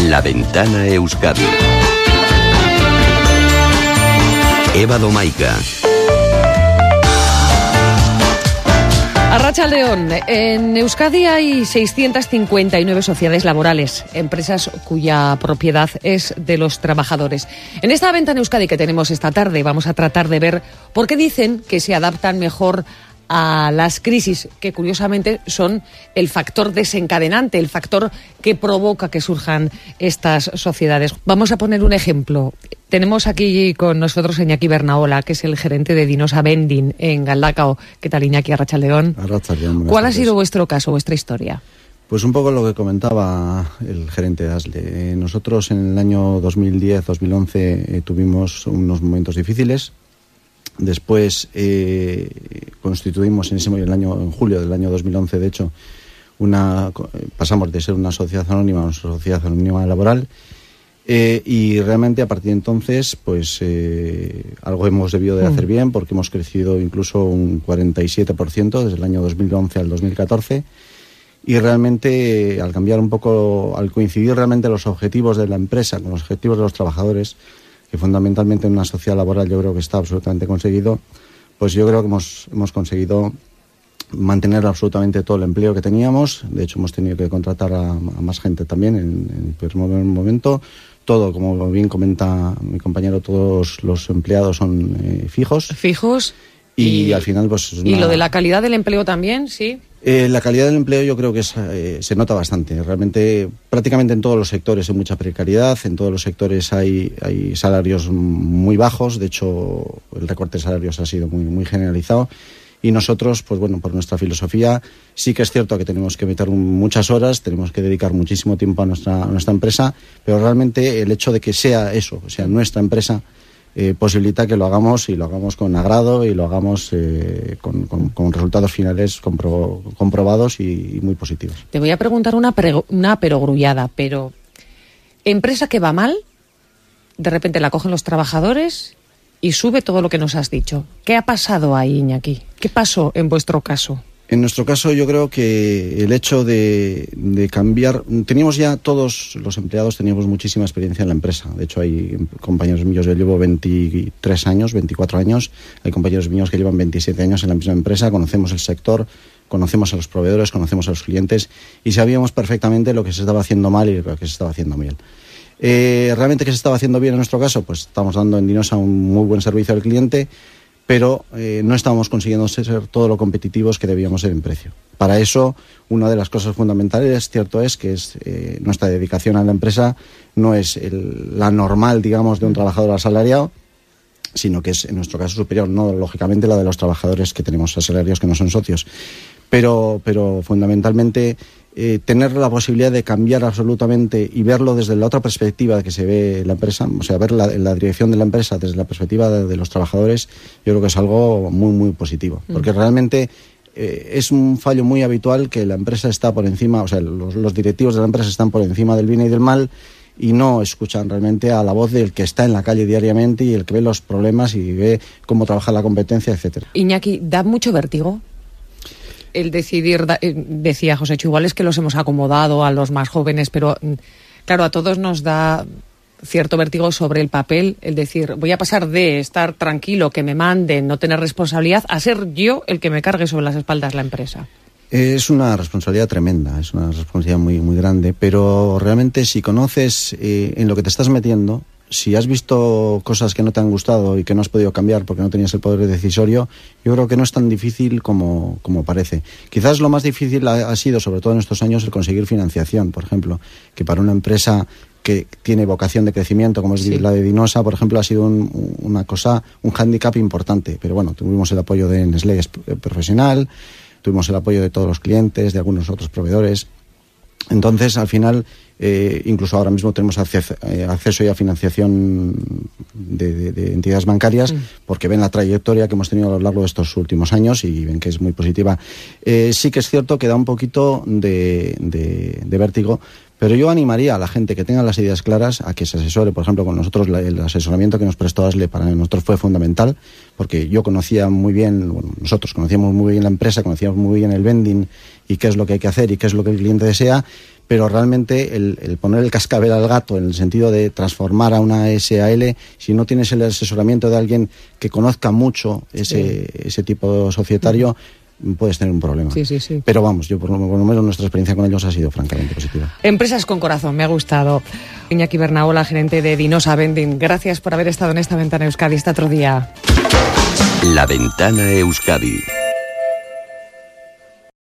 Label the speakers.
Speaker 1: La Ventana Euskadi. Eva Domaica.
Speaker 2: Arratsaldeon. En Euskadi hay 659 sociedades laborales, empresas cuya propiedad es de los trabajadores. En esta Ventana Euskadi que tenemos esta tarde vamos a tratar de ver por qué dicen que se adaptan mejor a las crisis, que curiosamente son el factor desencadenante, el factor que provoca que surjan estas sociedades. Vamos a poner un ejemplo. Tenemos aquí con nosotros a Iñaki Bernaola, que es el gerente de Dinosa Vending en Galdakao. ¿Qué tal, Iñaki? Arratsaldeon.
Speaker 3: Arratsaldeon.
Speaker 2: ¿Cuál ha sido vuestro caso, vuestra historia?
Speaker 3: Pues un poco lo que comentaba el gerente de ASLE. Nosotros en el año 2010-2011 tuvimos unos momentos difíciles. Después constituimos en julio del año 2011, de hecho, pasamos de ser una sociedad anónima a una sociedad anónima laboral. Y realmente a partir de entonces pues algo hemos debido de hacer bien, porque hemos crecido incluso un 47% desde el año 2011 al 2014, y realmente al cambiar un poco, al coincidir realmente los objetivos de la empresa con los objetivos de los trabajadores, que fundamentalmente en una sociedad laboral yo creo que está absolutamente conseguido, pues yo creo que hemos conseguido mantener absolutamente todo el empleo que teníamos. De hecho hemos tenido que contratar a más gente también en el primer momento. Todo, como bien comenta mi compañero, todos los empleados son fijos.
Speaker 2: Fijos.
Speaker 3: Y al final pues...
Speaker 2: ¿Y lo de la calidad del empleo también? Sí.
Speaker 3: La calidad del empleo yo creo que se nota bastante. Realmente prácticamente en todos los sectores hay mucha precariedad, en todos los sectores hay salarios muy bajos. De hecho el recorte de salarios ha sido muy generalizado. Y nosotros, pues bueno, por nuestra filosofía, sí que es cierto que tenemos que meter muchas horas, tenemos que dedicar muchísimo tiempo a nuestra empresa, pero realmente el hecho de que sea eso, o sea, nuestra empresa, posibilita que lo hagamos, y lo hagamos con agrado, y lo hagamos con resultados finales comprobados y muy positivos.
Speaker 2: Te voy a preguntar una perogrullada, pero empresa que va mal, de repente la cogen los trabajadores y sube todo lo que nos has dicho. ¿Qué ha pasado ahí, Iñaki? ¿Qué pasó en vuestro caso?
Speaker 3: En nuestro caso yo creo que el hecho de cambiar... Teníamos ya todos los empleados, teníamos muchísima experiencia en la empresa. De hecho hay compañeros míos, yo llevo 23 años, 24 años. Hay compañeros míos que llevan 27 años en la misma empresa. Conocemos el sector, conocemos a los proveedores, conocemos a los clientes, y sabíamos perfectamente lo que se estaba haciendo mal y lo que se estaba haciendo bien. ¿Realmente qué se estaba haciendo bien en nuestro caso? Pues estamos dando en Dinosa un muy buen servicio al cliente, pero no estábamos consiguiendo ser todo lo competitivos que debíamos ser en precio. Para eso, una de las cosas fundamentales, cierto es que es nuestra dedicación a la empresa no es la normal, digamos, de un trabajador asalariado, sino que es en nuestro caso superior, no lógicamente la de los trabajadores que tenemos asalariados que no son socios. Pero fundamentalmente tener la posibilidad de cambiar absolutamente y verlo desde la otra perspectiva de que se ve la empresa, o sea, ver la dirección de la empresa desde la perspectiva de los trabajadores, yo creo que es algo muy positivo, porque realmente es un fallo muy habitual que la empresa está por encima, o sea, los directivos de la empresa están por encima del bien y del mal, y no escuchan realmente a la voz del que está en la calle diariamente y el que ve los problemas y ve cómo trabaja la competencia, etcétera.
Speaker 2: Iñaki, ¿da mucho vértigo el decidir? Decía José Chu, igual es que los hemos acomodado a los más jóvenes, pero claro, a todos nos da cierto vértigo sobre el papel, el decir, voy a pasar de estar tranquilo, que me manden, no tener responsabilidad, a ser yo el que me cargue sobre las espaldas la empresa.
Speaker 3: Es una responsabilidad tremenda, es una responsabilidad muy grande, pero realmente si conoces en lo que te estás metiendo, si has visto cosas que no te han gustado y que no has podido cambiar porque no tenías el poder decisorio, yo creo que no es tan difícil como parece. Quizás lo más difícil ha sido, sobre todo en estos años, el conseguir financiación, por ejemplo, que para una empresa que tiene vocación de crecimiento, como es la de Dinosa, por ejemplo, ha sido un hándicap importante. Pero bueno, tuvimos el apoyo de Nestlé Profesional, tuvimos el apoyo de todos los clientes, de algunos otros proveedores. Entonces, al final, incluso ahora mismo tenemos acceso ya a financiación de entidades bancarias, porque ven la trayectoria que hemos tenido a lo largo de estos últimos años y ven que es muy positiva. Sí que es cierto que da un poquito de vértigo, pero yo animaría a la gente que tenga las ideas claras a que se asesore. Por ejemplo, con nosotros el asesoramiento que nos prestó ASLE para nosotros fue fundamental, porque yo conocía muy bien, nosotros conocíamos muy bien la empresa, conocíamos muy bien el vending y qué es lo que hay que hacer y qué es lo que el cliente desea, pero realmente el poner el cascabel al gato en el sentido de transformar a una SAL, si no tienes el asesoramiento de alguien que conozca mucho ese tipo societario, puedes tener un problema.
Speaker 2: Sí.
Speaker 3: Pero vamos, yo por lo menos nuestra experiencia con ellos ha sido francamente positiva.
Speaker 2: Empresas con corazón, me ha gustado. Iñaki Bernaola, gerente de Dinosa Vending, gracias por haber estado en esta Ventana Euskadi. Hasta otro día.
Speaker 1: La Ventana Euskadi.